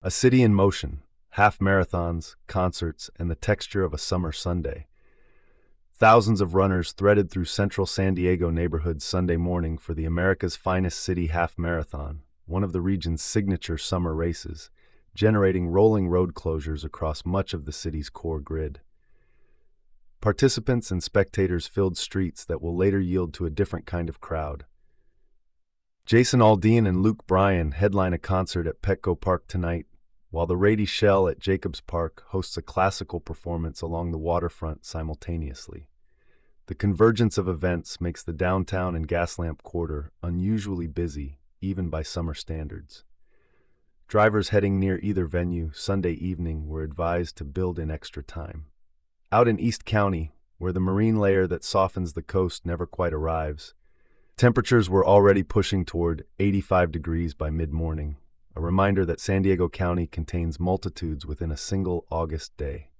A city in motion, half marathons, concerts, and the texture of a summer Sunday. Thousands of runners threaded through central San Diego neighborhoods Sunday morning for the America's Finest City Half Marathon, one of the region's signature summer races, generating rolling road closures across much of the city's core grid. Participants and spectators filled streets that will later yield to a different kind of crowd. Jason Aldean and Luke Bryan headline a concert at Petco Park tonight, while the Rady Shell at Jacobs Park hosts a classical performance along the waterfront simultaneously. The convergence of events makes the downtown and Gaslamp Quarter unusually busy, even by summer standards. Drivers heading near either venue Sunday evening were advised to build in extra time. Out in East County, where the marine layer that softens the coast never quite arrives, temperatures were already pushing toward 85 degrees by mid-morning, a reminder that San Diego County contains multitudes within a single August day.